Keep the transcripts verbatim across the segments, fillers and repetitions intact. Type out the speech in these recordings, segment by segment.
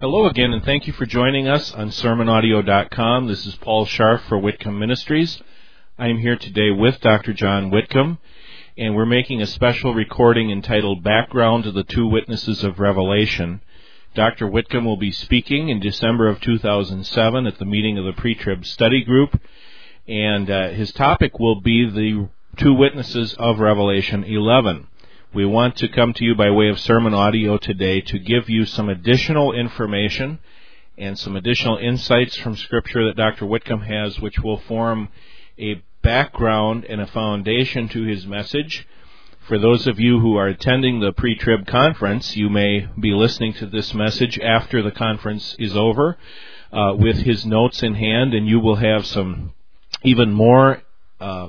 Hello again, and thank you for joining us on sermon audio dot com. This is Paul Scharf for Whitcomb Ministries. I am here today with Doctor John Whitcomb, and we're making a special recording entitled Background to the Two Witnesses of Revelation. Doctor Whitcomb will be speaking in December of two thousand seven at the meeting of the Pre-Trib Study Group, and uh, his topic will be the Two Witnesses of Revelation eleven. We want to come to you by way of sermon audio today to give you some additional information and some additional insights from Scripture that Doctor Whitcomb has, which will form a background and a foundation to his message. For those of you who are attending the pre-trib conference, you may be listening to this message after the conference is over uh, with his notes in hand, and you will have some even more uh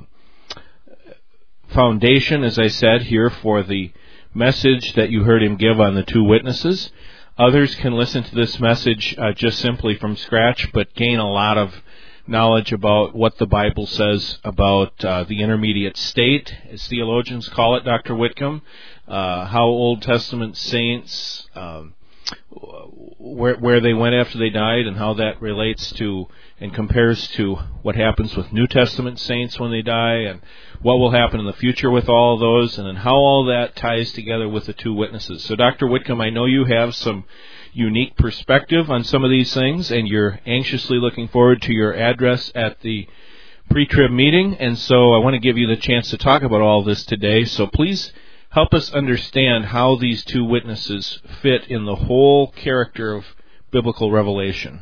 foundation, as I said, here for the message that you heard him give on the two witnesses. Others can listen to this message uh, just simply from scratch, but gain a lot of knowledge about what the Bible says about uh, the intermediate state, as theologians call it, Doctor Whitcomb, uh, how Old Testament saints, um, where, where they went after they died, and how that relates to and compares to what happens with New Testament saints when they die, and what will happen in the future with all of those, and then how all that ties together with the two witnesses. So, Doctor Whitcomb, I know you have some unique perspective on some of these things, and you're anxiously looking forward to your address at the pre-trib meeting, and so I want to give you the chance to talk about all this today. So please help us understand how these two witnesses fit in the whole character of biblical revelation.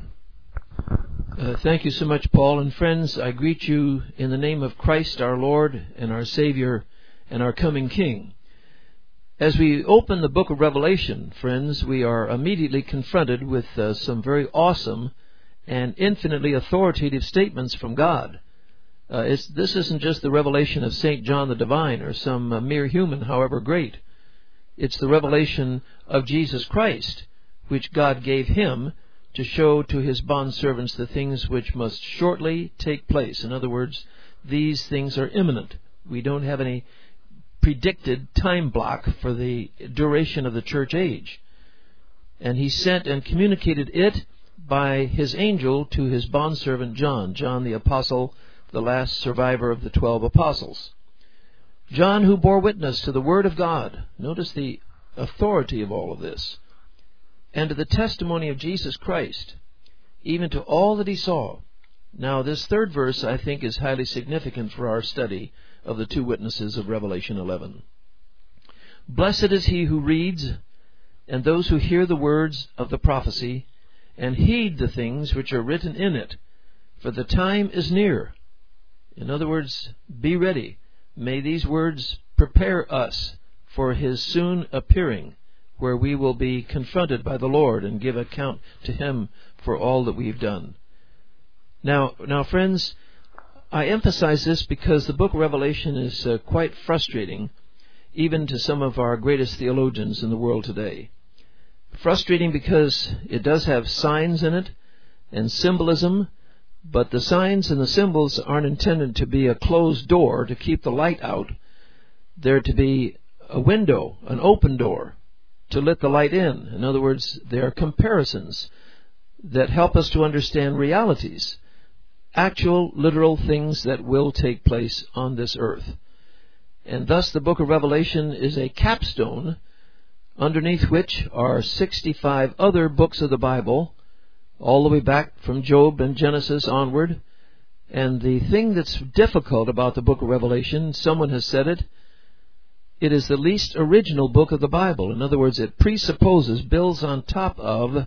Uh, thank you so much, Paul. And friends, I greet you in the name of Christ our Lord and our Savior and our coming King. As we open the book of Revelation, friends, we are immediately confronted with uh, some very awesome and infinitely authoritative statements from God. Uh, it's, this isn't just the revelation of Saint John the Divine or some uh, mere human, however great. It's the revelation of Jesus Christ, which God gave him to show to his bondservants the things which must shortly take place. In other words, these things are imminent. We don't have any predicted time block for the duration of the church age. And he sent and communicated it by his angel to his bondservant John, John the Apostle, the last survivor of the twelve apostles. John, who bore witness to the Word of God. Notice the authority of all of this. And to the testimony of Jesus Christ, even to all that he saw. Now, this third verse, I think, is highly significant for our study of the two witnesses of Revelation eleven. Blessed is he who reads, and those who hear the words of the prophecy, and heed the things which are written in it, for the time is near. In other words, be ready. May these words prepare us for his soon appearing, where we will be confronted by the Lord and give account to him for all that we've done. Now, now, friends, I emphasize this because the book of Revelation is uh, quite frustrating, even to some of our greatest theologians in the world today. Frustrating because it does have signs in it and symbolism, but the signs and the symbols aren't intended to be a closed door to keep the light out. They're to be a window, an open door, to let the light in. In other words, they are comparisons that help us to understand realities, actual, literal things that will take place on this earth. And thus the book of Revelation is a capstone underneath which are sixty-five other books of the Bible, all the way back from Job and Genesis onward. And the thing that's difficult about the book of Revelation, someone has said it, it is the least original book of the Bible. In other words, it presupposes, builds on top of,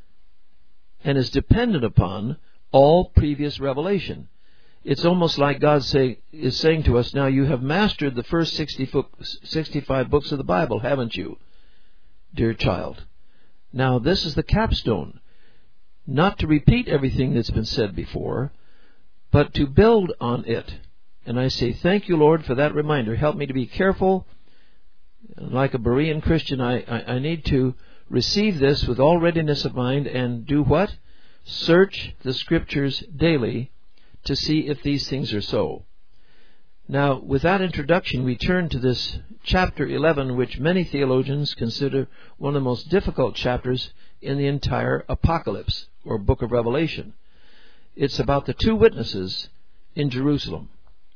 and is dependent upon all previous revelation. It's almost like God say, is saying to us, now you have mastered the first sixty, sixty-five books of the Bible, haven't you, dear child? Now this is the capstone. Not to repeat everything that's been said before, but to build on it. And I say, thank you, Lord, for that reminder. Help me to be careful. Like a Berean Christian, I, I, I need to receive this with all readiness of mind and do what? Search the Scriptures daily to see if these things are so. Now, with that introduction, we turn to this chapter eleven, which many theologians consider one of the most difficult chapters in the entire Apocalypse, or book of Revelation. It's about the two witnesses in Jerusalem.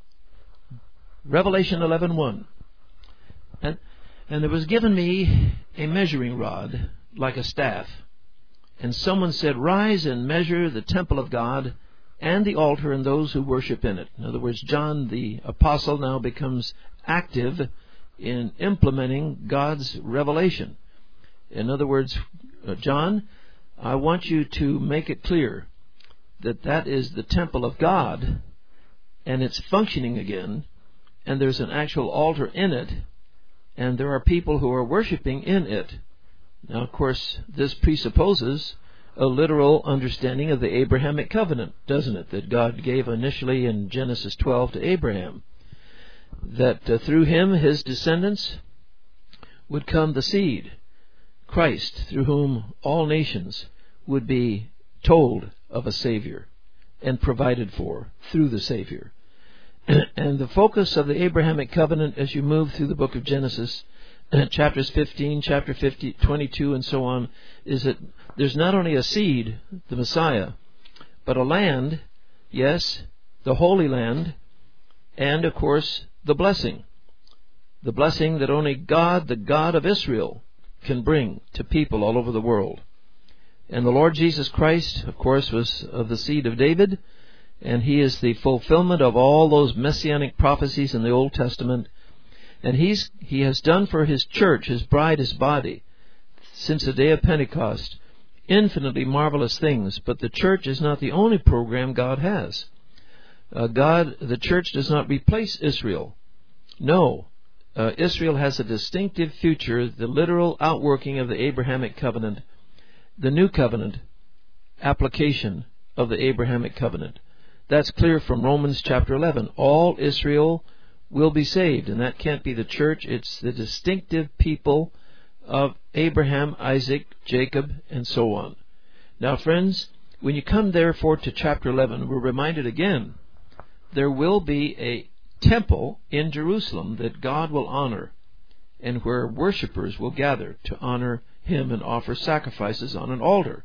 Revelation eleven one. And, and there was given me a measuring rod like a staff. And someone said, "Rise and measure the temple of God and the altar and those who worship in it." In other words, John the Apostle now becomes active in implementing God's revelation. In other words, uh, John, I want you to make it clear that that is the temple of God, and it's functioning again, and there's an actual altar in it, and there are people who are worshiping in it. Now, of course, this presupposes a literal understanding of the Abrahamic covenant, doesn't it, that God gave initially in Genesis twelve to Abraham, that uh, through him, his descendants, would come the seed, Christ, through whom all nations would be told of a Savior and provided for through the Savior. And the focus of the Abrahamic covenant as you move through the book of Genesis, chapters fifteen, chapter fifty, twenty-two, and so on, is that there's not only a seed, the Messiah, but a land, yes, the Holy Land, and, of course, the blessing. The blessing that only God, the God of Israel, can bring to people all over the world. And the Lord Jesus Christ, of course, was of the seed of David, and He is the fulfillment of all those messianic prophecies in the Old Testament. And he's, He has done for His church, His bride, His body, since the day of Pentecost, infinitely marvelous things. But the church is not the only program God has. Uh, God, the church does not replace Israel. No. Uh, Israel has a distinctive future, the literal outworking of the Abrahamic covenant, the new covenant application of the Abrahamic covenant. That's clear from Romans chapter eleven. All Israel will be saved, and that can't be the church. It's the distinctive people of Abraham, Isaac, Jacob, and so on. Now, friends, when you come therefore to chapter eleven, we're reminded again, there will be a temple in Jerusalem that God will honor, and where worshipers will gather to honor Him and offer sacrifices on an altar.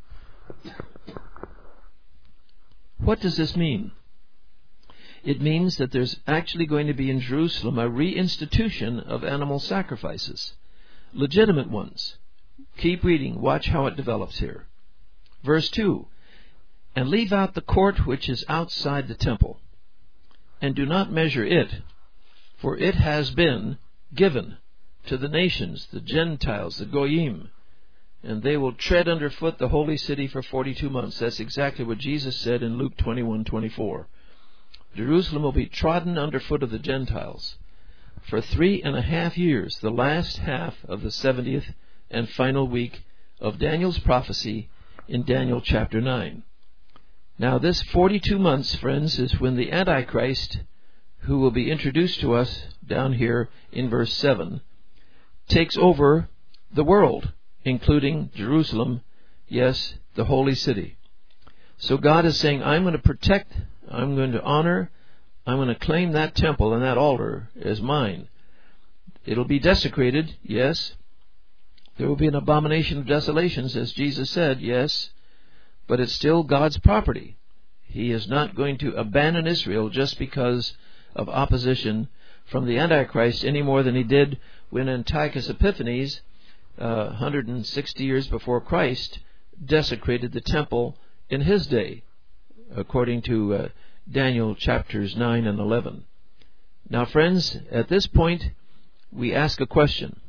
What does this mean? It means that there's actually going to be in Jerusalem a reinstitution of animal sacrifices, legitimate ones. Keep reading. Watch how it develops here. Verse two, "And leave out the court which is outside the temple, and do not measure it, for it has been given to the nations, the Gentiles, the Goyim, and they will tread underfoot the holy city for forty-two months." That's exactly what Jesus said in Luke twenty-one twenty-four. Jerusalem will be trodden underfoot of the Gentiles for three and a half years, the last half of the seventieth and final week of Daniel's prophecy in Daniel chapter nine. Now, this forty-two months, friends, is when the Antichrist, who will be introduced to us down here in verse seven, takes over the world, including Jerusalem, yes, the holy city. So God is saying, I'm going to protect, I'm going to honor, I'm going to claim that temple and that altar as mine. It'll be desecrated, yes. There will be an abomination of desolations, as Jesus said, yes. But it's still God's property. He is not going to abandon Israel just because of opposition from the Antichrist any more than He did when Antiochus Epiphanes, uh, one hundred sixty years before Christ, desecrated the temple in his day, according to uh, Daniel chapters nine and eleven. Now, friends, at this point, we ask a question.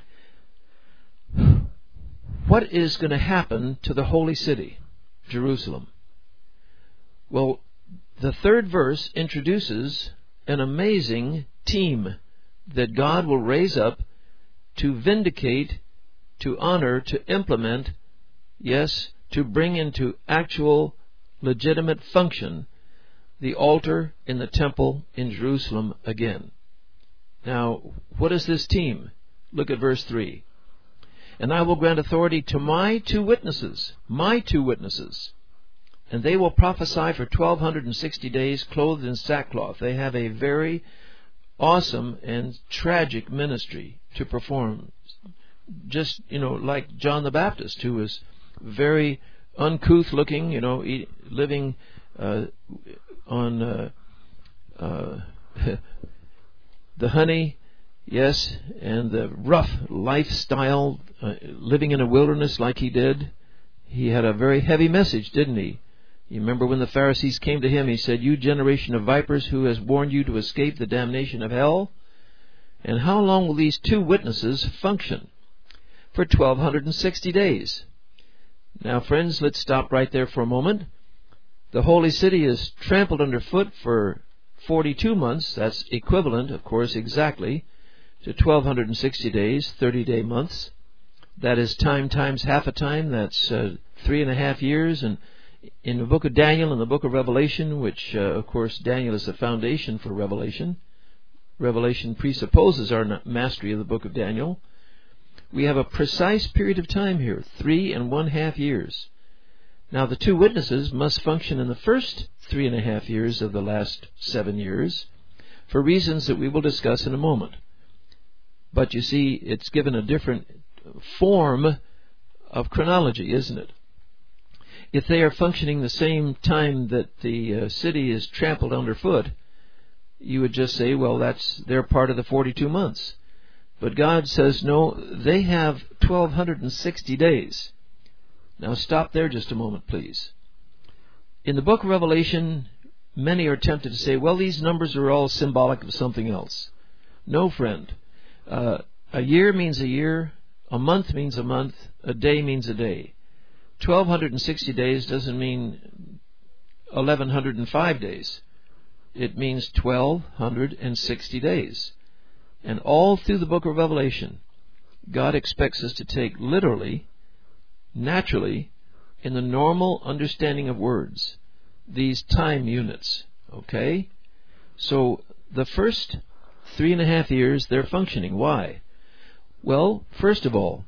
What is going to happen to the holy city, Jerusalem? Well, the third verse introduces an amazing team that God will raise up to vindicate, to honor, to implement, yes, to bring into actual legitimate function the altar in the temple in Jerusalem again. Now, what is this team? Look at verse three. "And I will grant authority to my two witnesses, my two witnesses, and they will prophesy for twelve hundred and sixty days, clothed in sackcloth." They have a very awesome and tragic ministry to perform. Just, you know, like John the Baptist, who was very uncouth looking, you know, eat, living uh, on uh, uh, the honey, yes, and the rough lifestyle, uh, living in a wilderness like he did. He had a very heavy message, didn't he? You remember when the Pharisees came to him, he said, "You generation of vipers, who has warned you to escape the damnation of hell? And how long will these two witnesses function?" For twelve sixty days. Now, friends, let's stop right there for a moment. The holy city is trampled underfoot for forty-two months. That's equivalent, of course, exactly to twelve sixty days, thirty-day months. That is time times half a time. That's uh, three and a half years. And in the book of Daniel and the book of Revelation, which, uh, of course, Daniel is the foundation for Revelation. Revelation presupposes our mastery of the book of Daniel. We have a precise period of time here, three and one half years. Now, the two witnesses must function in the first three and a half years of the last seven years for reasons that we will discuss in a moment. But you see, it's given a different form of chronology, isn't it? If they are functioning the same time that the uh, city is trampled underfoot, you would just say, well, that's they're part of the forty-two months. But God says, no, they have twelve sixty days. Now stop there just a moment, please. In the book of Revelation, many are tempted to say, well, these numbers are all symbolic of something else. No, friend. Uh, a year means a year. A month means a month. A day means a day. twelve sixty days doesn't mean eleven oh five days. It means twelve sixty days. And all through the book of Revelation, God expects us to take literally, naturally, in the normal understanding of words, these time units. Okay? So the first three and a half years, they're functioning. Why? Well, first of all,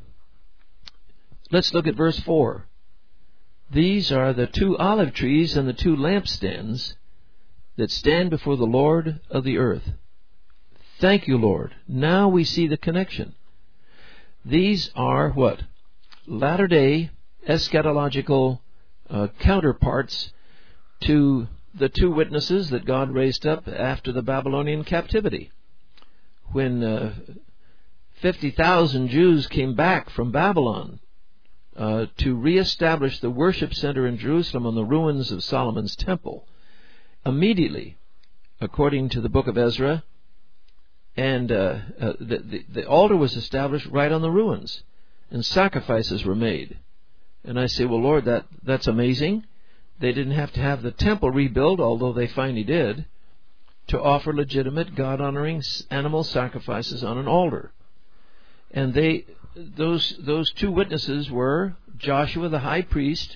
let's look at verse four. These are the two olive trees and the two lampstands that stand before the Lord of the earth. Thank you, Lord. Now we see the connection. These are what? Latter-day eschatological uh, counterparts to the two witnesses that God raised up after the Babylonian captivity. When uh, fifty thousand Jews came back from Babylon uh, to reestablish the worship center in Jerusalem on the ruins of Solomon's temple, immediately, according to the book of Ezra, and uh, uh, the, the, the altar was established right on the ruins, and sacrifices were made. And I say, well, Lord, that that's amazing. They didn't have to have the temple rebuilt, although they finally did, to offer legitimate God-honoring animal sacrifices on an altar. And they, those those two witnesses were Joshua the high priest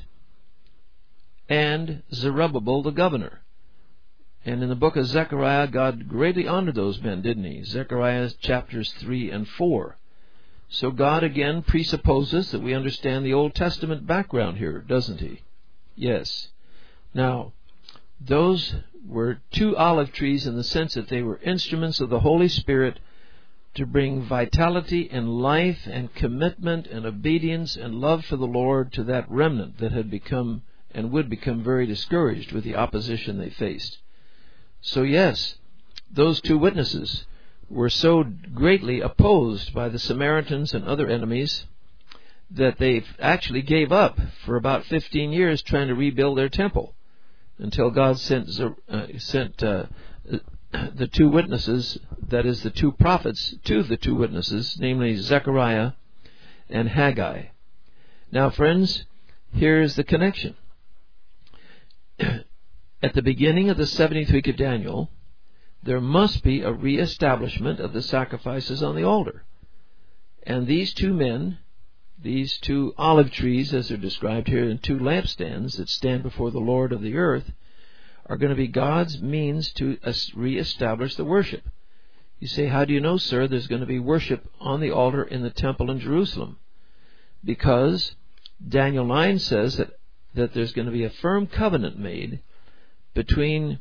and Zerubbabel the governor. And in the book of Zechariah, God greatly honored those men, didn't he? Zechariah chapters three and four. So God again presupposes that we understand the Old Testament background here, doesn't he? Yes. Now, those were two olive trees in the sense that they were instruments of the Holy Spirit to bring vitality and life and commitment and obedience and love for the Lord to that remnant that had become and would become very discouraged with the opposition they faced. So yes, those two witnesses were so greatly opposed by the Samaritans and other enemies that they actually gave up for about fifteen years trying to rebuild their temple until God sent uh, sent uh, the two witnesses, that is the two prophets, to the two witnesses, namely Zechariah and Haggai. Now, friends, here is the connection. At the beginning of the seventieth week of Daniel, there must be a reestablishment of the sacrifices on the altar. And these two men, these two olive trees, as they're described here, and two lampstands that stand before the Lord of the earth, are going to be God's means to reestablish the worship. You say, how do you know, sir, there's going to be worship on the altar in the temple in Jerusalem? Because Daniel nine says that, that there's going to be a firm covenant made between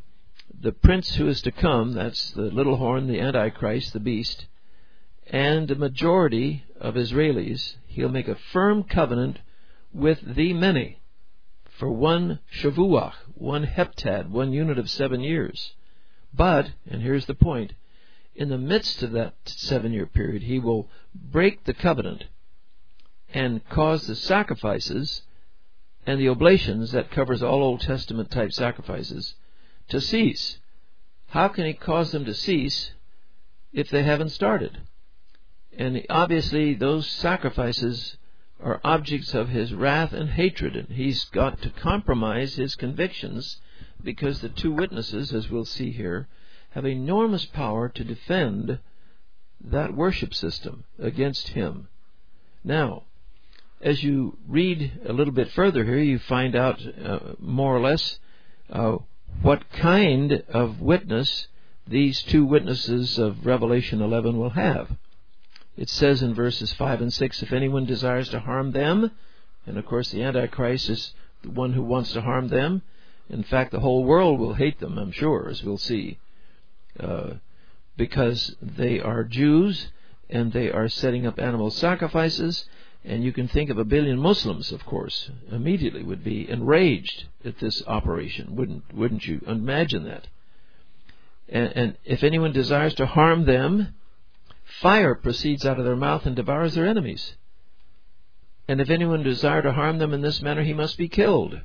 the prince who is to come, that's the little horn, the Antichrist, the beast, and the majority of Israelis, he'll make a firm covenant with the many for one Shavuach, one heptad, one unit of seven years. But, and here's the point, in the midst of that seven-year period, he will break the covenant and cause the sacrifices and the oblations that covers all Old Testament type sacrifices to cease. How can he cause them to cease if they haven't started? And obviously those sacrifices are objects of his wrath and hatred, and he's got to compromise his convictions, because the two witnesses, as we'll see here, have enormous power to defend that worship system against him. Now, as you read a little bit further here, you find out uh, more or less uh, what kind of witness these two witnesses of Revelation eleven will have. It says in verses five and six, if anyone desires to harm them, and of course the Antichrist is the one who wants to harm them. In fact, the whole world will hate them, I'm sure, as we'll see, uh, because they are Jews and they are setting up animal sacrifices. And you can think of a billion Muslims, of course, immediately would be enraged at this operation. Wouldn't wouldn't you imagine that? And, and if anyone desires to harm them, fire proceeds out of their mouth and devours their enemies. And if anyone desire to harm them in this manner, he must be killed.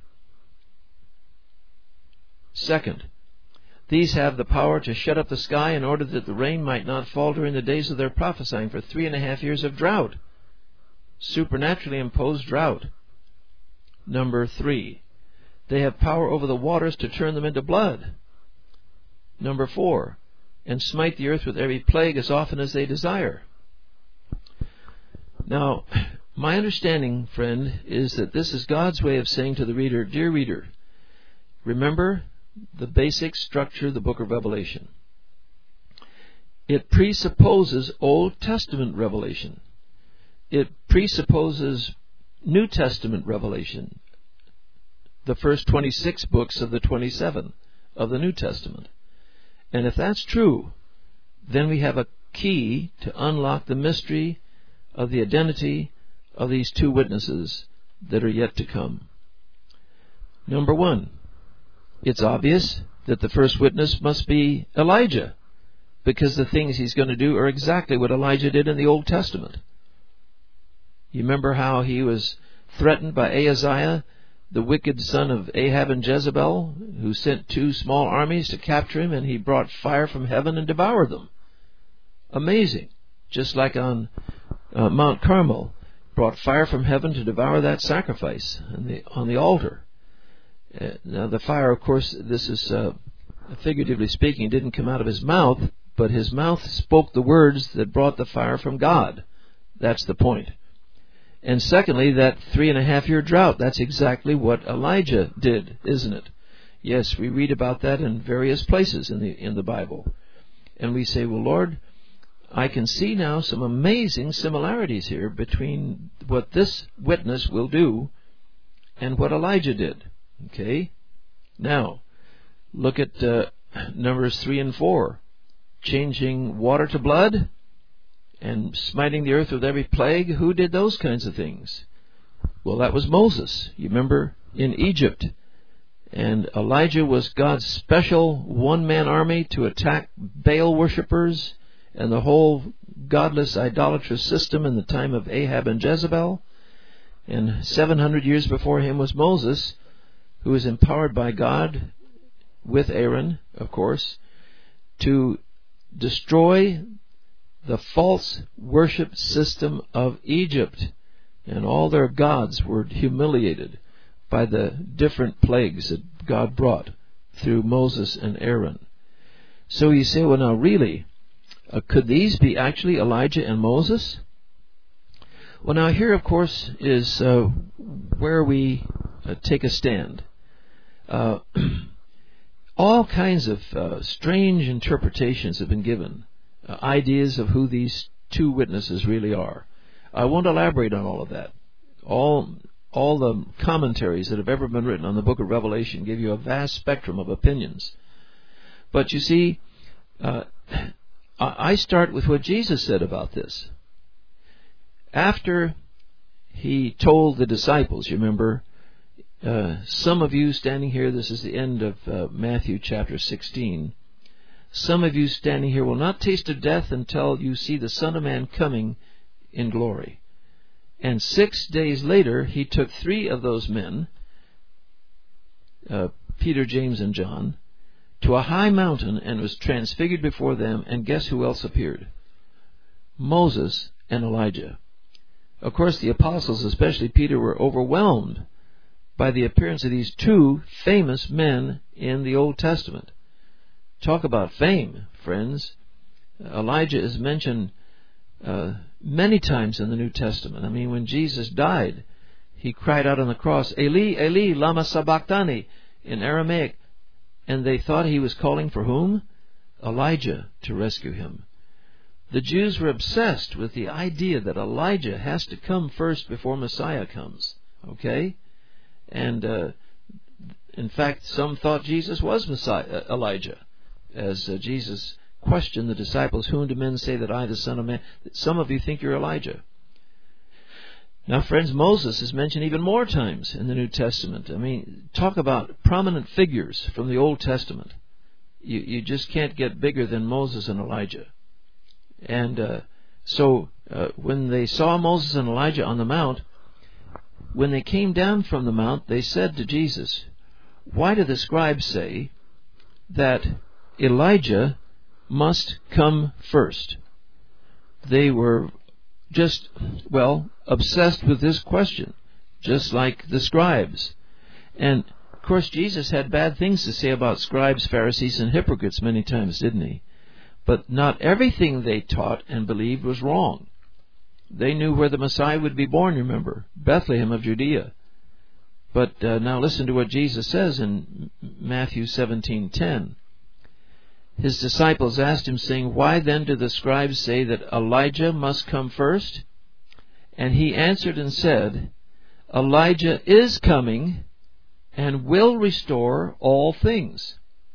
Second, these have the power to shut up the sky in order that the rain might not fall during the days of their prophesying for three and a half years of drought. Supernaturally imposed drought. Number three, they have power over the waters to turn them into blood. Number four, and smite the earth with every plague as often as they desire. Now, my understanding, friend, is that this is God's way of saying to the reader, dear reader, remember the basic structure of the book of Revelation. It presupposes Old Testament revelation. It presupposes New Testament revelation, the first twenty-six books of the twenty-seven of the New Testament. And if that's true, then we have a key to unlock the mystery of the identity of these two witnesses that are yet to come. Number one, it's obvious that the first witness must be Elijah, because the things he's going to do are exactly what Elijah did in the Old Testament. You remember how he was threatened by Ahaziah, the wicked son of Ahab and Jezebel, who sent two small armies to capture him, and he brought fire from heaven and devoured them. Amazing. Just like on uh, Mount Carmel, brought fire from heaven to devour that sacrifice on the, on the altar. Uh, now the fire, of course, this is uh, figuratively speaking, didn't come out of his mouth, but his mouth spoke the words that brought the fire from God. That's the point. And secondly, that three and a half year drought, that's exactly what Elijah did, isn't it? Yes, we read about that in various places in the in the Bible. And we say, well, Lord, I can see now some amazing similarities here between what this witness will do and what Elijah did. Okay? Now, look at uh, Numbers three and four. Changing water to blood and smiting the earth with every plague. Who did those kinds of things? Well, that was Moses. You remember in Egypt. And Elijah was God's special one-man army to attack Baal worshippers and the whole godless, idolatrous system in the time of Ahab and Jezebel. And seven hundred years before him was Moses, who was empowered by God, with Aaron, of course, to destroy the false worship system of Egypt. And all their gods were humiliated by the different plagues that God brought through Moses and Aaron. So you say, well, now really, uh, could these be actually Elijah and Moses? Well, now here, of course, is uh, where we uh, take a stand. Uh, all kinds of uh, strange interpretations have been given, uh, ideas of who these two witnesses really are. I won't elaborate on all of that. All all the commentaries that have ever been written on the book of Revelation give you a vast spectrum of opinions. But you see, uh, I start with what Jesus said about this. After he told the disciples, you remember, uh, some of you standing here, this is the end of uh, Matthew chapter sixteen, some of you standing here will not taste of death until you see the Son of Man coming in glory. And six days later, he took three of those men, uh, Peter, James, and John, to a high mountain and was transfigured before them, and guess who else appeared? Moses and Elijah. Of course, the apostles, especially Peter, were overwhelmed by the appearance of these two famous men in the Old Testament. Talk about fame, friends. Elijah is mentioned uh, many times in the New Testament. I mean, when Jesus died, he cried out on the cross, Eli, Eli, lama sabachthani, in Aramaic. And they thought he was calling for whom? Elijah to rescue him. The Jews were obsessed with the idea that Elijah has to come first before Messiah comes. Okay? And uh, in fact, some thought Jesus was Messiah, uh, Elijah. As uh, Jesus questioned the disciples, whom do men say that I, the Son of Man? Some of you think you're Elijah. Now, friends, Moses is mentioned even more times in the New Testament. I mean, talk about prominent figures from the Old Testament. You, you just can't get bigger than Moses and Elijah. And uh, so uh, when they saw Moses and Elijah on the mount, when they came down from the mount, they said to Jesus, why do the scribes say that Elijah must come first? They were just, well, obsessed with this question, just like the scribes. And, of course, Jesus had bad things to say about scribes, Pharisees, and hypocrites many times, didn't he? But not everything they taught and believed was wrong. They knew where the Messiah would be born, remember, Bethlehem of Judea. But uh, now listen to what Jesus says in Matthew seventeen ten. His disciples asked him, saying, why then do the scribes say that Elijah must come first? And he answered and said, Elijah is coming and will restore all things.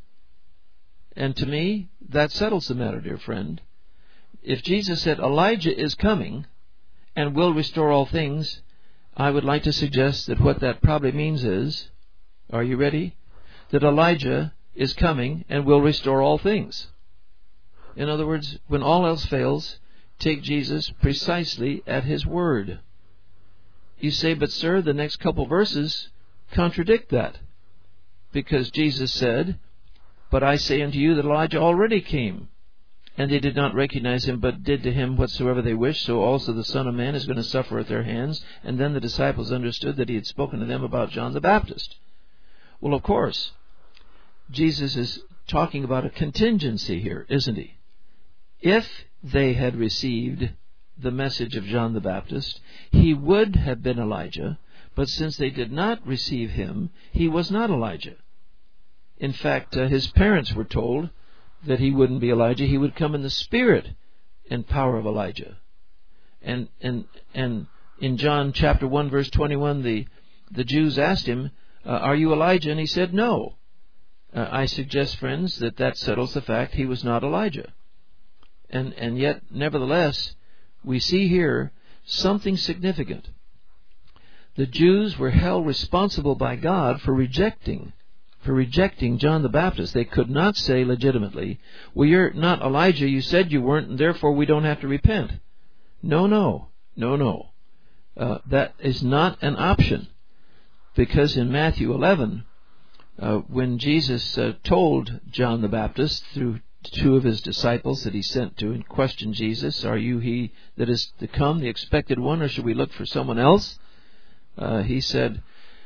And to me, that settles the matter, dear friend. If Jesus said Elijah is coming and will restore all things, I would like to suggest that what that probably means is, are you ready? That Elijah is coming and will restore all things. In other words, when all else fails, take Jesus precisely at his word. You say, but sir, the next couple verses contradict that. Because Jesus said, but I say unto you that Elijah already came, and they did not recognize him, but did to him whatsoever they wished. So also the Son of Man is going to suffer at their hands. And then the disciples understood that he had spoken to them about John the Baptist. Well, of course, Jesus is talking about a contingency here, isn't he? If they had received the message of John the Baptist, he would have been Elijah, but since they did not receive him, he was not Elijah. In fact, uh, his parents were told that he wouldn't be Elijah. He would come in the spirit and power of Elijah. And and and in John chapter one, verse twenty-one, the, the Jews asked him, uh, are you Elijah? And he said, no. Uh, I suggest, friends, that that settles the fact he was not Elijah. And and yet, nevertheless, we see here something significant. The Jews were held responsible by God for rejecting, for rejecting John the Baptist. They could not say legitimately, well, you're not Elijah, you said you weren't, and therefore we don't have to repent. No, no, no, no. Uh, that is not an option. Because in Matthew eleven, uh, when Jesus uh, told John the Baptist through two of his disciples that he sent to and questioned Jesus, are you he that is to come, the expected one, or should we look for someone else? Uh, he said,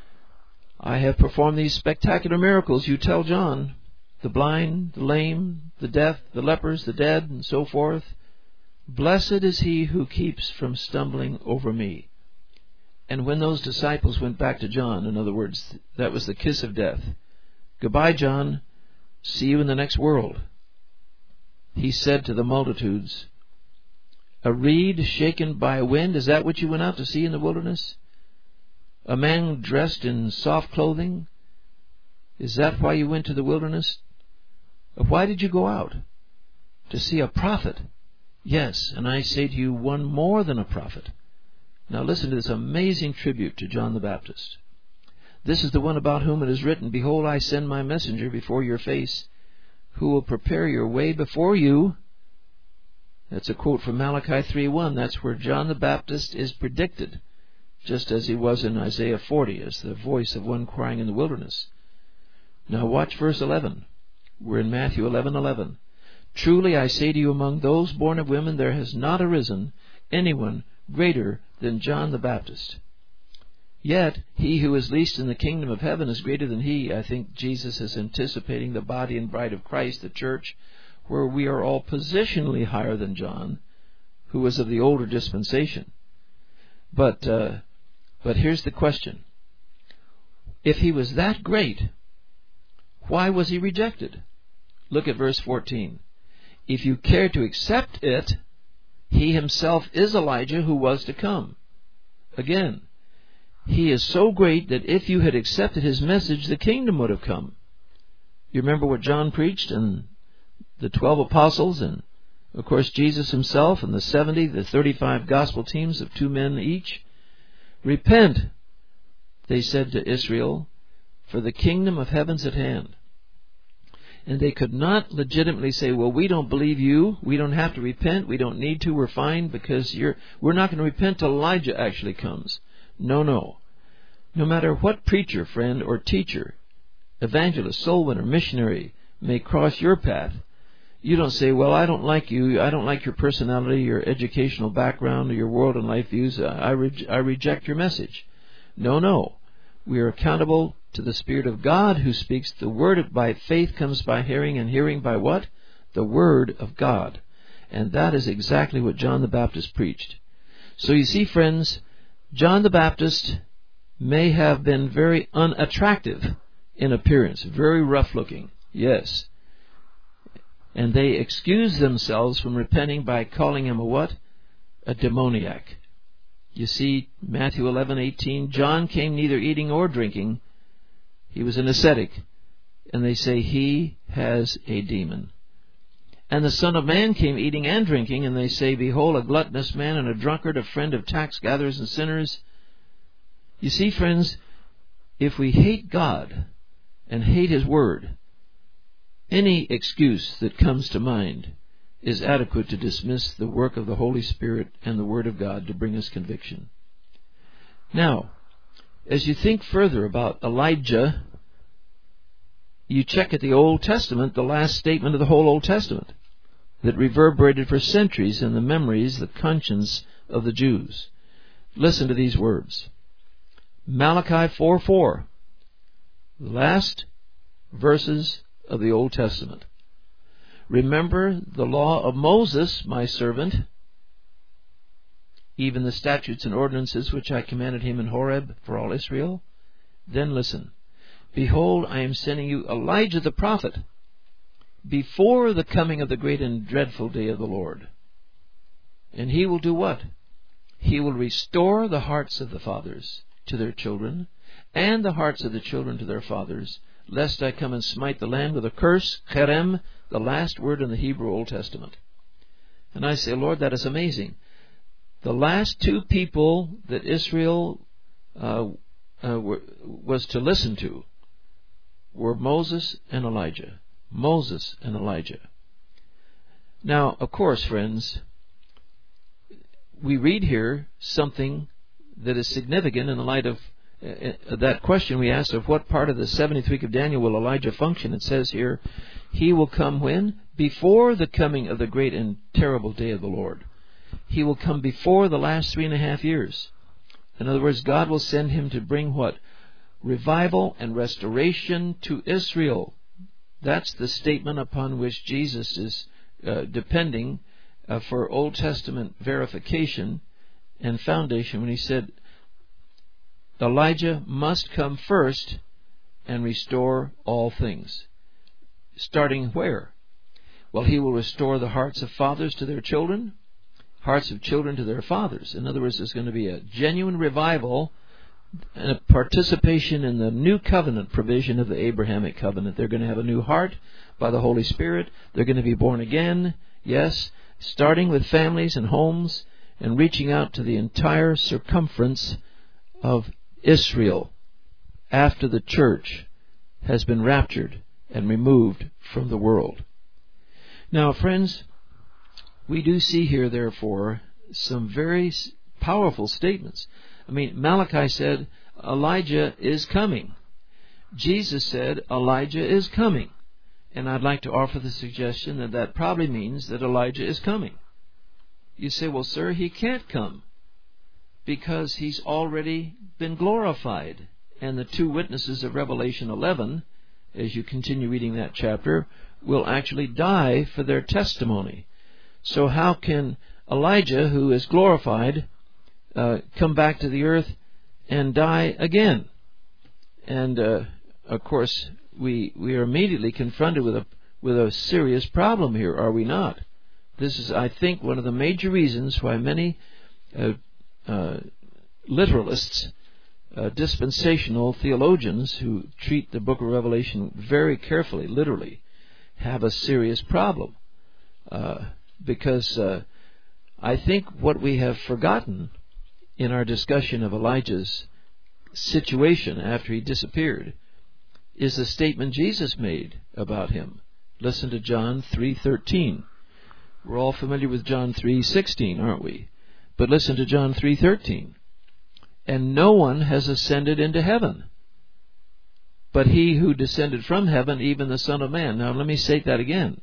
I have performed these spectacular miracles, you tell John, the blind, the lame, the deaf, the lepers, the dead, and so forth. Blessed is he who keeps from stumbling over me. And when those disciples went back to John, in other words, that was the kiss of death. Goodbye, John. See you in the next world. He said to the multitudes, a reed shaken by a wind, is that what you went out to see in the wilderness? A man dressed in soft clothing, is that why you went to the wilderness? Why did you go out? To see a prophet. Yes, and I say to you, one more than a prophet. Now listen to this amazing tribute to John the Baptist. This is the one about whom it is written, Behold, I send my messenger before your face, who will prepare your way before you. That's a quote from Malachi three one. That's where John the Baptist is predicted, just as he was in Isaiah forty, as the voice of one crying in the wilderness. Now watch verse eleven. We're in Matthew eleven eleven. Truly I say to you, among those born of women there has not arisen anyone greater than John the Baptist. Yet he who is least in the kingdom of heaven is greater than he. I think Jesus is anticipating the body and bride of Christ, the church, where we are all positionally higher than John, who was of the older dispensation. But uh, but here's the question. If he was that great, why was he rejected? Look at verse fourteen. If you care to accept it, he himself is Elijah who was to come. Again, he is so great that if you had accepted his message, the kingdom would have come. You remember what John preached, and the twelve apostles, and of course Jesus himself, and the seventy, the thirty-five gospel teams of two men each. Repent, they said to Israel, for the kingdom of heaven's at hand. And they could not legitimately say, well, we don't believe you. We don't have to repent. We don't need to. We're fine because you're, we're not going to repent till Elijah actually comes. No, no. No matter what preacher, friend, or teacher, evangelist, soul winner, missionary may cross your path, you don't say, well, I don't like you. I don't like your personality, your educational background, or your world and life views. I, re- I reject your message. No, no. We are accountable to the Spirit of God who speaks. The word by faith comes by hearing, and hearing by what? The Word of God. And that is exactly what John the Baptist preached. So you see, friends, John the Baptist may have been very unattractive in appearance, very rough looking, yes. And they excused themselves from repenting by calling him a what? A demoniac. You see, Matthew eleven eighteen, John came neither eating or drinking. He was an ascetic. And they say he has a demon. And the Son of Man came eating and drinking, and they say, behold, a gluttonous man and a drunkard, a friend of tax gatherers and sinners. You see, friends, if we hate God and hate His Word, any excuse that comes to mind is adequate to dismiss the work of the Holy Spirit and the Word of God to bring us conviction. Now, as you think further about Elijah, you check at the Old Testament, the last statement of the whole Old Testament, that reverberated for centuries in the memories, the conscience of the Jews. Listen to these words. Malachi four four, the last verses of the Old Testament. Remember the law of Moses, my servant, even the statutes and ordinances which I commanded him in Horeb for all Israel. Then listen. Behold, I am sending you Elijah the prophet before the coming of the great and dreadful day of the Lord. And he will do what? He will restore the hearts of the fathers to their children, and the hearts of the children to their fathers, lest I come and smite the land with a curse, cherem, the last word in the Hebrew Old Testament. And I say, Lord, that is amazing. The last two people that Israel uh, uh, were, was to listen to were Moses and Elijah. Moses and Elijah. Now, of course, friends, we read here something that is significant in the light of uh, that question we asked of what part of the seventieth week of Daniel will Elijah function. It says here, he will come when? Before the coming of the great and terrible day of the Lord. He will come before the last three and a half years. In other words, God will send him to bring what? Revival and restoration to Israel. That's the statement upon which Jesus is uh, depending uh, for Old Testament verification and foundation when he said, Elijah must come first and restore all things. Starting where? Well, he will restore the hearts of fathers to their children, hearts of children to their fathers. In other words, there's going to be a genuine revival and a participation in the new covenant provision of the Abrahamic covenant. They're going to have a new heart by the Holy Spirit. They're going to be born again, yes, starting with families and homes and reaching out to the entire circumference of Israel after the church has been raptured and removed from the world. Now, friends, we do see here, therefore, some very powerful statements. I mean, Malachi said, Elijah is coming. Jesus said, Elijah is coming. And I'd like to offer the suggestion that that probably means that Elijah is coming. You say, well, sir, he can't come because he's already been glorified. And the two witnesses of Revelation eleven, as you continue reading that chapter, will actually die for their testimony. So how can Elijah, who is glorified, uh, come back to the earth and die again? And, uh, of course, we we are immediately confronted with a with a serious problem here, are we not? This is, I think, one of the major reasons why many uh, uh, literalists, uh, dispensational theologians who treat the book of Revelation very carefully, literally, have a serious problem. Uh, because uh, I think what we have forgotten in our discussion of Elijah's situation after he disappeared is the statement Jesus made about him. Listen to John three thirteen. We're all familiar with John three sixteen, aren't we? But listen to John three thirteen. And no one has ascended into heaven, but he who descended from heaven, even the Son of Man. Now let me say that again.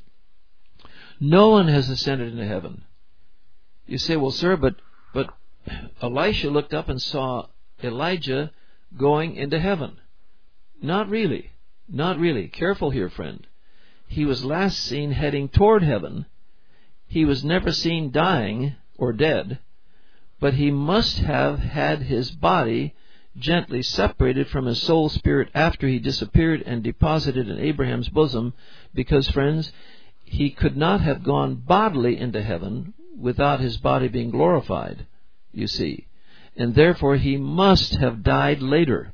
No one has ascended into heaven. You say, well, sir, but but Elisha looked up and saw Elijah going into heaven. Not really. Not really. Careful here, friend. He was last seen heading toward heaven. He was never seen dying or dead, but he must have had his body gently separated from his soul spirit after he disappeared and deposited in Abraham's bosom, because, friends, he could not have gone bodily into heaven without his body being glorified, you see. And therefore he must have died later.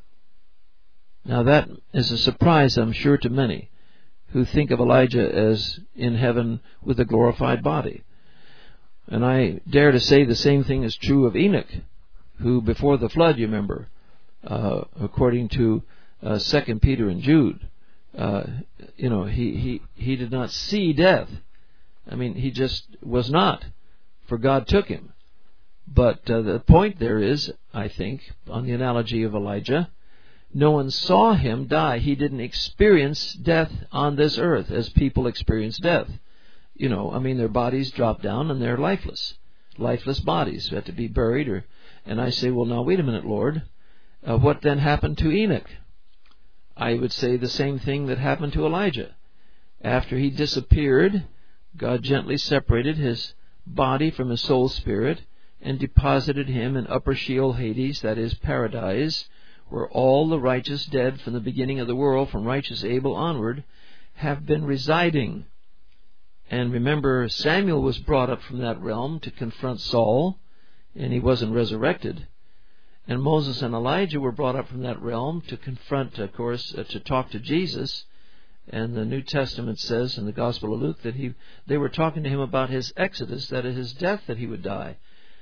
Now that is a surprise, I'm sure, to many who think of Elijah as in heaven with a glorified body. And I dare to say the same thing is true of Enoch, who before the flood, you remember, uh, according to uh, Second Peter and Jude, uh, you know, he, he, he did not see death. I mean, he just was not, for God took him. But uh, the point there is, I think, on the analogy of Elijah, no one saw him die. He didn't experience death on this earth as people experience death. You know, I mean, their bodies drop down and they're lifeless. Lifeless bodies who have to be buried. Or, and I say, well, now, wait a minute, Lord. Uh, what then happened to Enoch? I would say the same thing that happened to Elijah. After he disappeared, God gently separated his body from his soul spirit and deposited him in upper Sheol Hades, that is paradise, where all the righteous dead from the beginning of the world, from righteous Abel onward, have been residing. And remember, Samuel was brought up from that realm to confront Saul, and he wasn't resurrected. And Moses and Elijah were brought up from that realm to confront, of course, uh, to talk to Jesus. And the New Testament says in the Gospel of Luke that he they were talking to him about his exodus, that is his death, that he would die.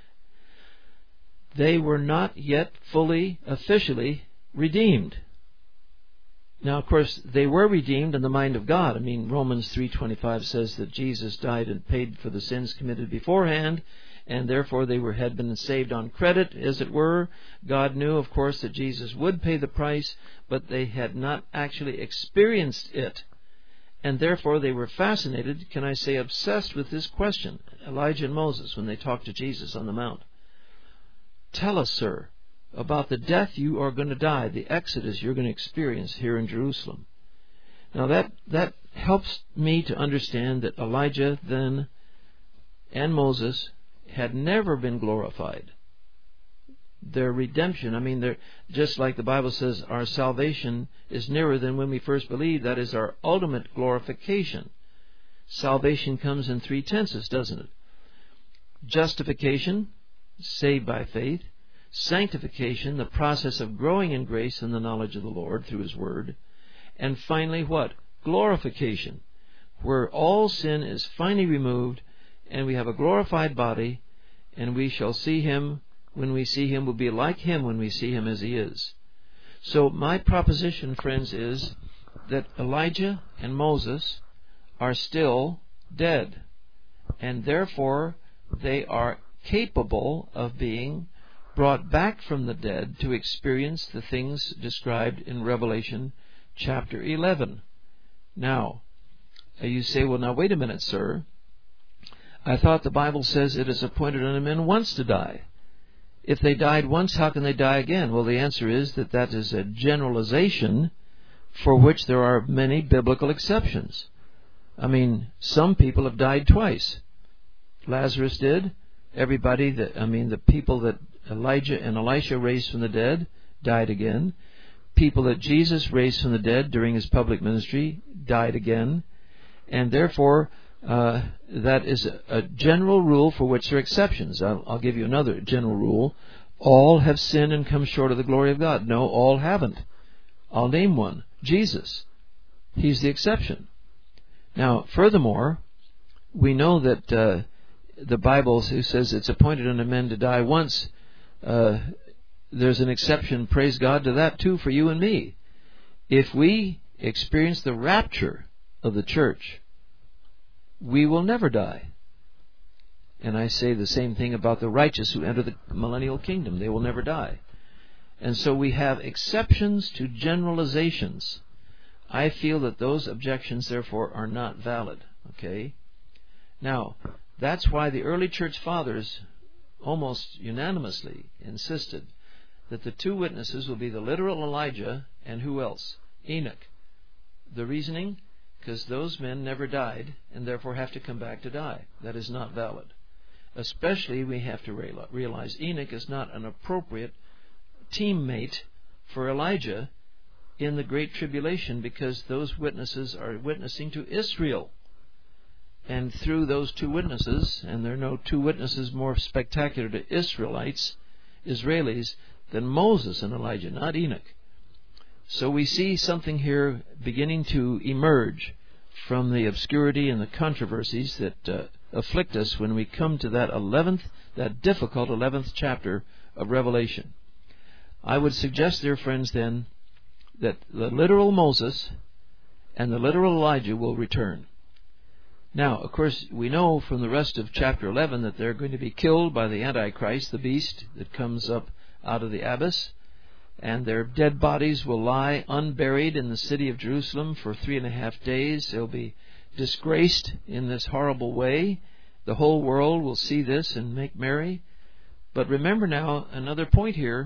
They were not yet fully, officially redeemed. Now, of course, they were redeemed in the mind of God. I mean, Romans three twenty-five says that Jesus died and paid for the sins committed beforehand, and therefore they were had been saved on credit, as it were. God knew, of course, that Jesus would pay the price, but they had not actually experienced it. And therefore they were fascinated, can I say obsessed with this question, Elijah and Moses, when they talked to Jesus on the Mount. Tell us, sir, about the death you are going to die, the exodus you're going to experience here in Jerusalem. Now that that helps me to understand that Elijah then and Moses had never been glorified. Their redemption, I mean, they're just like the Bible says, our salvation is nearer than when we first believed. That is our ultimate glorification. Salvation comes in three tenses, doesn't it? Justification, saved by faith. sanctification, the process of growing in grace and the knowledge of the Lord through His Word, and finally what? Glorification, where all sin is finally removed, and we have a glorified body, and we shall see Him. When we see Him, we'll be like Him when we see Him as He is. So my proposition, friends, is that Elijah and Moses are still dead, and therefore they are capable of being brought back from the dead to experience the things described in Revelation chapter eleven. Now, you say, well, now wait a minute, sir. I thought the Bible says it is appointed unto men once to die. If they died once, how can they die again? Well, the answer is that that is a generalization for which there are many biblical exceptions. I mean, some people have died twice. Lazarus did. Everybody that, I mean, the people that Elijah and Elisha raised from the dead died again. People that Jesus raised from the dead during His public ministry died again. And therefore, uh, that is a, a general rule for which there are exceptions. I'll, I'll give you another general rule. All have sinned and come short of the glory of God. No, all haven't. I'll name one. Jesus. He's the exception. Now, furthermore, we know that uh, the Bible who says it's appointed unto men to die once. Uh, there's an exception, praise God, to that too for you and me. If we experience the rapture of the church, we will never die. And I say the same thing about the righteous who enter the millennial kingdom. They will never die. And so we have exceptions to generalizations. I feel that those objections, therefore, are not valid. Okay? Now, that's why the early church fathers almost unanimously insisted that the two witnesses will be the literal Elijah and who else? Enoch. The reasoning? Because those men never died and therefore have to come back to die. That is not valid. Especially we have to realize Enoch is not an appropriate teammate for Elijah in the Great Tribulation, because those witnesses are witnessing to Israel. And through those two witnesses, and there are no two witnesses more spectacular to Israelites, Israelis, than Moses and Elijah, not Enoch. So we see something here beginning to emerge from the obscurity and the controversies that uh, afflict us when we come to that eleventh, that difficult eleventh chapter of Revelation. I would suggest, dear friends, then, that the literal Moses and the literal Elijah will return. Now, of course, we know from the rest of chapter eleven that they're going to be killed by the Antichrist, the beast that comes up out of the abyss, and their dead bodies will lie unburied in the city of Jerusalem for three and a half days. They'll be disgraced in this horrible way. The whole world will see this and make merry. But remember now, another point here.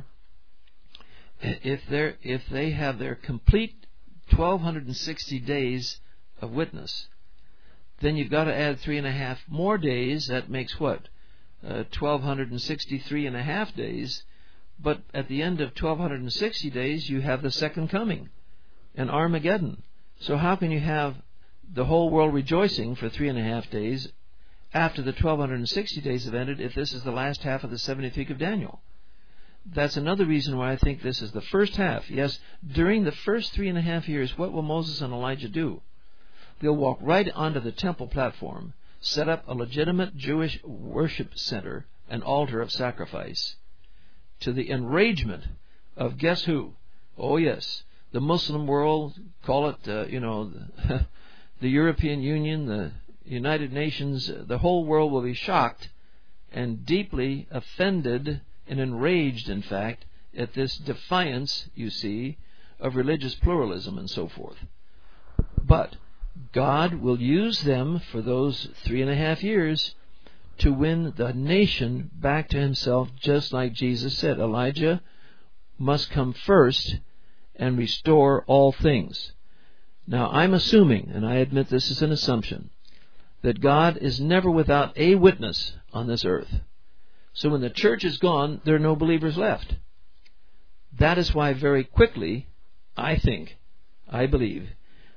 If they're, if they have their complete twelve sixty days of witness, then you've got to add three and a half more days. That makes what? Uh, twelve sixty-three and a half days. But at the end of twelve sixty days, you have the second coming and Armageddon. So how can you have the whole world rejoicing for three and a half days after the twelve sixty days have ended if this is the last half of the seventieth week of Daniel? That's another reason why I think this is the first half. Yes, during the first three and a half years, what will Moses and Elijah do? They'll walk right onto the temple platform, set up a legitimate Jewish worship center, an altar of sacrifice, to the enragement of guess who? Oh yes, the Muslim world, call it, uh, you know, the, the European Union, the United Nations, the whole world will be shocked and deeply offended and enraged, in fact, at this defiance, you see, of religious pluralism and so forth. But God will use them for those three and a half years to win the nation back to Himself, just like Jesus said. Elijah must come first and restore all things. Now, I'm assuming, and I admit this is an assumption, that God is never without a witness on this earth. So when the church is gone, there are no believers left. That is why very quickly, I think, I believe,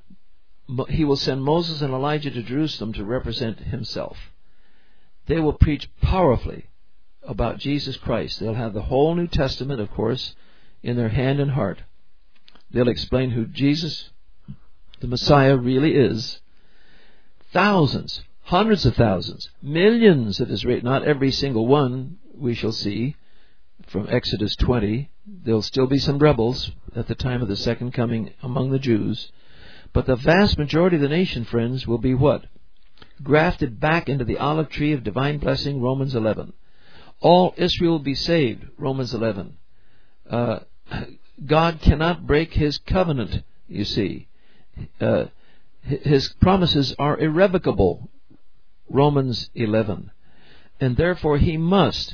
He will send Moses and Elijah to Jerusalem to represent Himself. They will preach powerfully about Jesus Christ. They'll have the whole New Testament, of course, in their hand and heart. They'll explain who Jesus, the Messiah, really is. Thousands, hundreds of thousands, millions of Israel, not every single one we shall see from Exodus twenty. There'll still be some rebels at the time of the second coming among the Jews. But the vast majority of the nation, friends, will be what? Grafted back into the olive tree of divine blessing, Romans eleven. All Israel will be saved, Romans eleven. Uh, God cannot break His covenant, you see. Uh, his promises are irrevocable, Romans eleven. And therefore He must,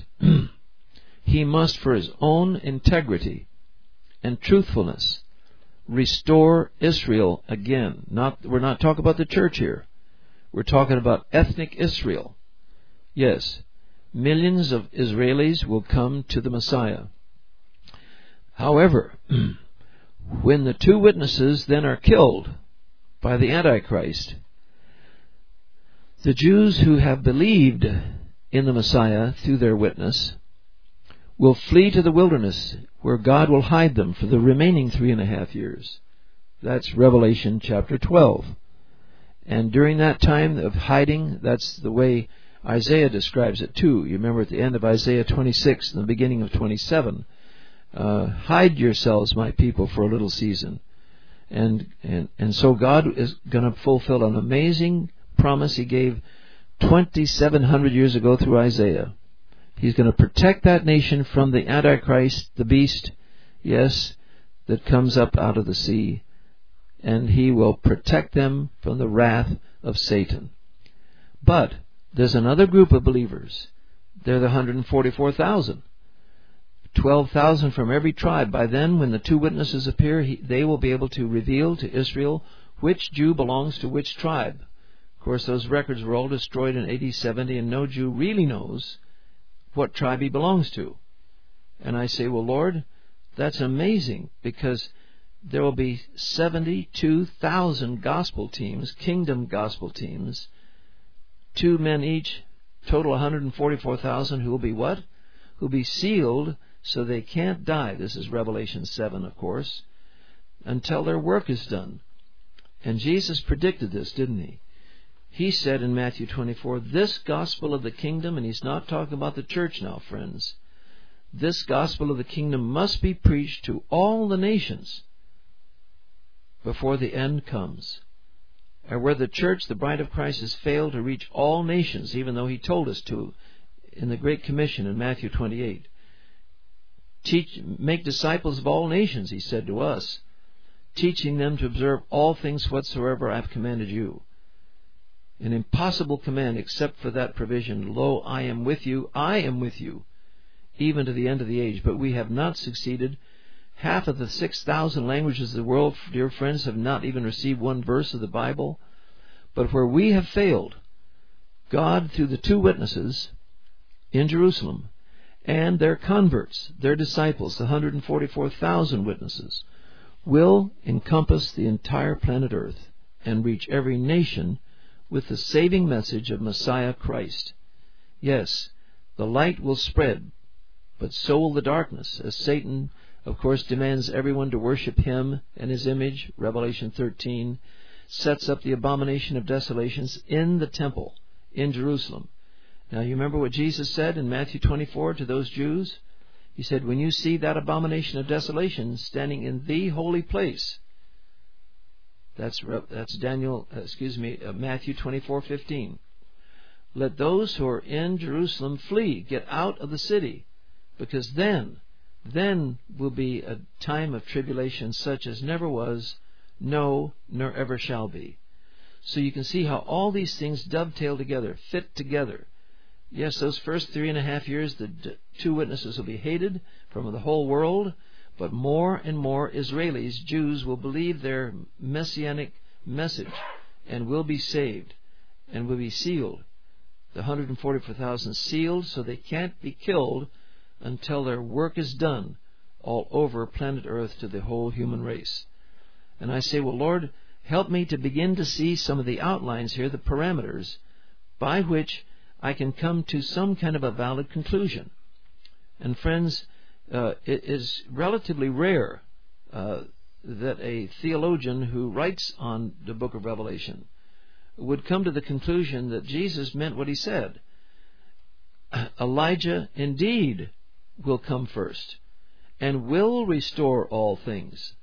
He must, for His own integrity and truthfulness, restore Israel again. Not, we're not talking about the church here. We're talking about ethnic Israel. Yes, millions of Israelis will come to the Messiah. However, when the two witnesses then are killed by the Antichrist, the Jews who have believed in the Messiah through their witness will flee to the wilderness, where God will hide them for the remaining three and a half years. That's Revelation chapter twelve. And during that time of hiding, that's the way Isaiah describes it too. You remember at the end of Isaiah twenty-six and the beginning of twenty-seven, uh, hide yourselves, my people, for a little season. And, and, and so God is going to fulfill an amazing promise He gave twenty-seven hundred years ago through Isaiah. He's going to protect that nation from the Antichrist, the beast, yes, that comes up out of the sea. And He will protect them from the wrath of Satan. But there's another group of believers. They're the one hundred forty-four thousand. twelve thousand from every tribe. By then, when the two witnesses appear, he, they will be able to reveal to Israel which Jew belongs to which tribe. Of course, those records were all destroyed in A D seventy, and no Jew really knows what tribe he belongs to. And I say, well, Lord, that's amazing, because there will be seventy-two thousand gospel teams, kingdom gospel teams, two men each, total one hundred forty-four thousand, who will be what? Who will be sealed so they can't die. This is Revelation seven, of course, until their work is done. And Jesus predicted this, didn't He? He said in Matthew twenty-four, this gospel of the kingdom, and He's not talking about the church now, friends, this gospel of the kingdom must be preached to all the nations before the end comes. Or where the church, the bride of Christ, has failed to reach all nations, even though He told us to in the Great Commission in Matthew twenty-eight. Teach, make disciples of all nations, He said to us, teaching them to observe all things whatsoever I have commanded you. An impossible command except for that provision. Lo, I am with you, I am with you, even to the end of the age. But we have not succeeded. Half of the six thousand languages of the world, dear friends, have not even received one verse of the Bible. But where we have failed, God, through the two witnesses in Jerusalem, and their converts, their disciples, the one hundred forty-four thousand witnesses, will encompass the entire planet Earth and reach every nation with the saving message of Messiah Christ. Yes, the light will spread, but so will the darkness, as Satan, of course, demands everyone to worship him and his image, Revelation thirteen, sets up the abomination of desolations in the temple in Jerusalem. Now, you remember what Jesus said in Matthew twenty-four to those Jews? He said, when you see that abomination of desolation standing in the holy place, That's that's Daniel. Uh, excuse me, uh, Matthew twenty-four fifteen. Let those who are in Jerusalem flee, get out of the city, because then, then will be a time of tribulation such as never was, no, nor ever shall be. So you can see how all these things dovetail together, fit together. Yes, those first three and a half years, the d- two witnesses will be hated from the whole world. But more and more Israelis, Jews, will believe their messianic message and will be saved and will be sealed. The one hundred forty-four thousand sealed so they can't be killed until their work is done all over planet Earth to the whole human race. And I say, well, Lord, help me to begin to see some of the outlines here, the parameters, by which I can come to some kind of a valid conclusion. And friends, uh, it is relatively rare uh, that a theologian who writes on the book of Revelation would come to the conclusion that Jesus meant what he said. Elijah indeed will come first and will restore all things.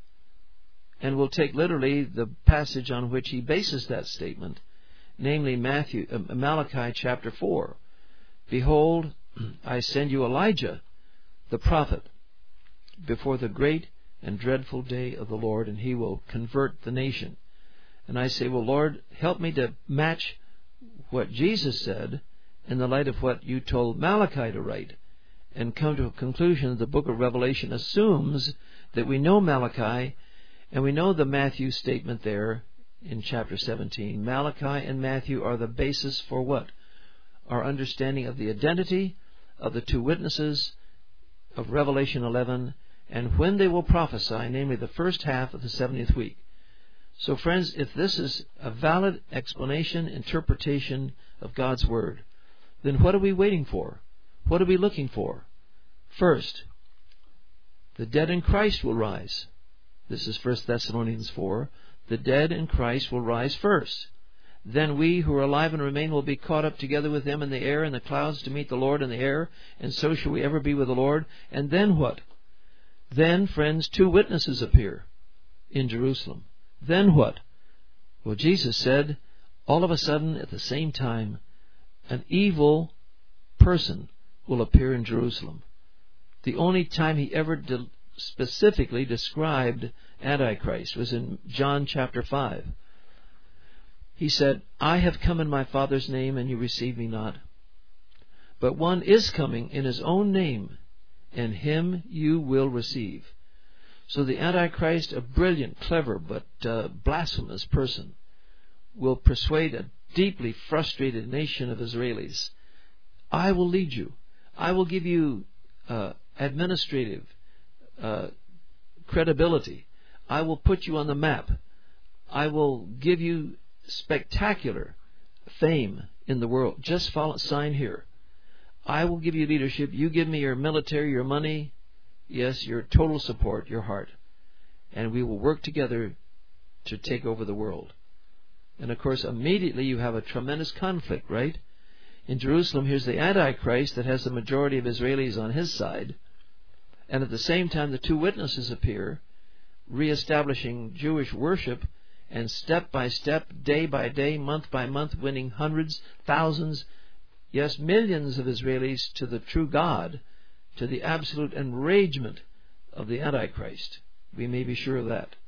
And we'll take literally the passage on which he bases that statement, namely Matthew, uh, Malachi chapter four. Behold, I send you Elijah, the prophet, before the great and dreadful day of the Lord, and he will convert the nation. And I say, well, Lord, help me to match what Jesus said in the light of what you told Malachi to write, and come to a conclusion that the book of Revelation assumes that we know Malachi, and we know the Matthew statement there in chapter seventeen. Malachi and Matthew are the basis for what? Our understanding of the identity of the two witnesses of Revelation eleven, and when they will prophesy, namely the first half of the seventieth week. So friends, if this is a valid explanation, interpretation of God's Word, then what are we waiting for? What are we looking for? First, the dead in Christ will rise. This is First Thessalonians four. The dead in Christ will rise first. Then we who are alive and remain will be caught up together with them in the air in the clouds to meet the Lord in the air, and so shall we ever be with the Lord. And then what? Then, friends, two witnesses appear in Jerusalem. Then what? Well, Jesus said, all of a sudden, at the same time, an evil person will appear in Jerusalem. The only time he ever de- specifically described Antichrist was in John chapter five. He said, I have come in my Father's name, and you receive me not. But one is coming in his own name, and him you will receive. So the Antichrist, a brilliant, clever, but uh, blasphemous person, will persuade a deeply frustrated nation of Israelis. I will lead you. I will give you uh, administrative uh, credibility. I will put you on the map. I will give you spectacular fame in the world. Just follow, sign here. I will give you leadership. You give me your military, your money, yes, your total support, your heart. And we will work together to take over the world. And of course, immediately you have a tremendous conflict, right? In Jerusalem, here's the Antichrist that has the majority of Israelis on his side. And at the same time, the two witnesses appear, reestablishing Jewish worship, and step by step, day by day, month by month, winning hundreds, thousands, yes, millions of Israelis to the true God, to the absolute enragement of the Antichrist. We may be sure of that.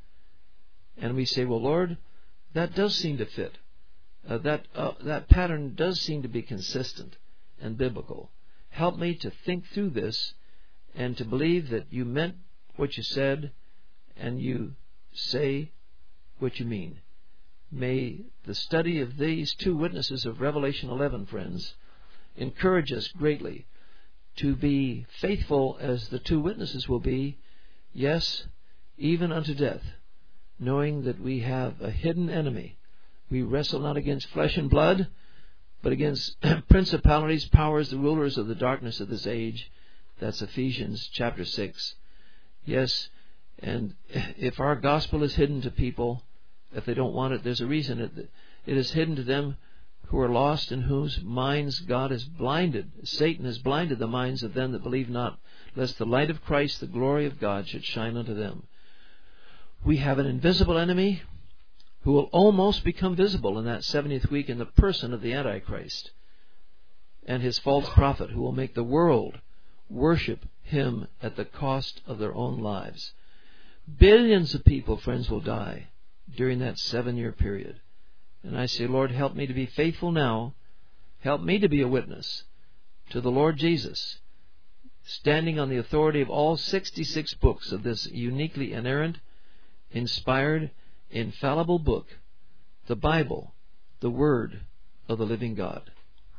And we say, well, Lord, that does seem to fit. Uh, that uh, that pattern does seem to be consistent and biblical. Help me to think through this and to believe that you meant what you said and you say what you mean. May the study of these two witnesses of Revelation eleven, friends, encourage us greatly to be faithful as the two witnesses will be, yes, even unto death, knowing that we have a hidden enemy. We wrestle not against flesh and blood, but against principalities, powers, the rulers of the darkness of this age. That's Ephesians chapter six. Yes, and if our gospel is hidden to people, if they don't want it, there's a reason. It, it is hidden to them who are lost, in whose minds God has blinded. Satan has blinded the minds of them that believe not, lest the light of Christ, the glory of God, should shine unto them. We have an invisible enemy who will almost become visible in that seventieth week in the person of the Antichrist and his false prophet, who will make the world worship him at the cost of their own lives. Billions of people, friends, will die during that seven-year period. And I say, Lord, help me to be faithful now. Help me to be a witness to the Lord Jesus, standing on the authority of all sixty-six books of this uniquely inerrant, inspired, infallible book, the Bible, the Word of the living God.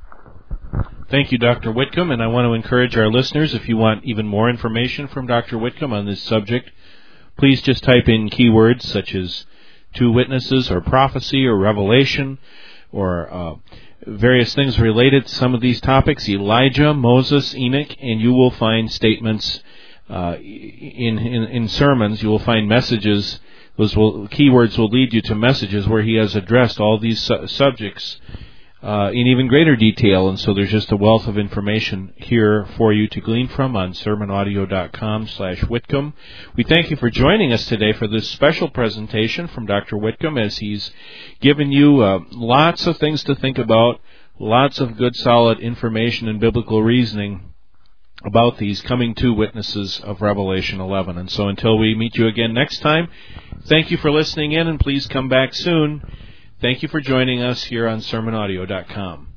Thank you, Doctor Whitcomb, and I want to encourage our listeners, if you want even more information from Doctor Whitcomb on this subject, please just type in keywords such as two witnesses or prophecy or revelation or uh, various things related to some of these topics, Elijah, Moses, Enoch, and you will find statements uh, in, in in sermons. You will find messages. Those will, keywords will lead you to messages where he has addressed all these su- subjects uh, in even greater detail. And so there's just a wealth of information here for you to glean from on sermon audio dot com slash Whitcomb. We thank you for joining us today for this special presentation from Doctor Whitcomb, as he's given you uh, lots of things to think about, lots of good, solid information and biblical reasoning about these coming two witnesses of Revelation eleven. And so until we meet you again next time, thank you for listening in, and please come back soon. Thank you for joining us here on sermon audio dot com.